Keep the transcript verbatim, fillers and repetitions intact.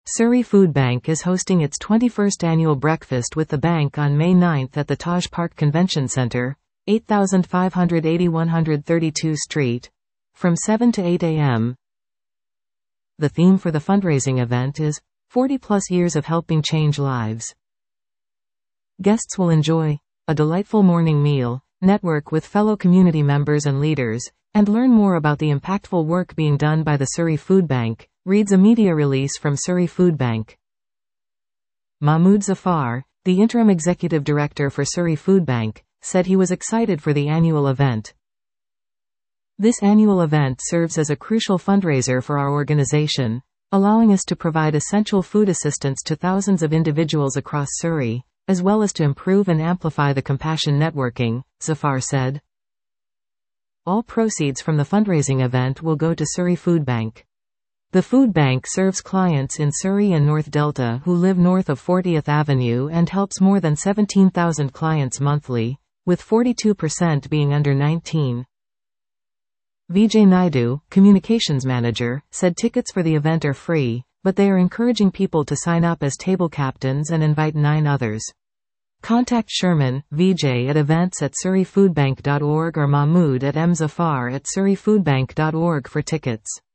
Surrey Food Bank is hosting its twenty-first annual Breakfast with the Bank on May ninth at the Taj Park Convention Centre, eighty-five eighty one thirty-two Street, from seven to eight a m The theme for the fundraising event is, forty plus years of helping change lives. Guests will enjoy a delightful morning meal, network with fellow community members and leaders, and learn more about the impactful work being done by the Surrey Food Bank, reads a media release from Surrey Food Bank. Mahmoud Zafar, the interim executive director for Surrey Food Bank, said he was excited for the annual event. This annual event serves as a crucial fundraiser for our organization, allowing us to provide essential food assistance to thousands of individuals across Surrey, as well as to improve and amplify the compassion networking, Zafar said. All proceeds from the fundraising event will go to Surrey Food Bank. The food bank serves clients in Surrey and North Delta who live north of fortieth Avenue and helps more than seventeen thousand clients monthly, with forty-two percent being under nineteen. Vijay Naidu, communications manager, said tickets for the event are free, but they are encouraging people to sign up as table captains and invite nine others. Contact Sherman, Vijay at events at surrey food bank dot org or Mahmood at m zafar at surrey food bank dot org for tickets.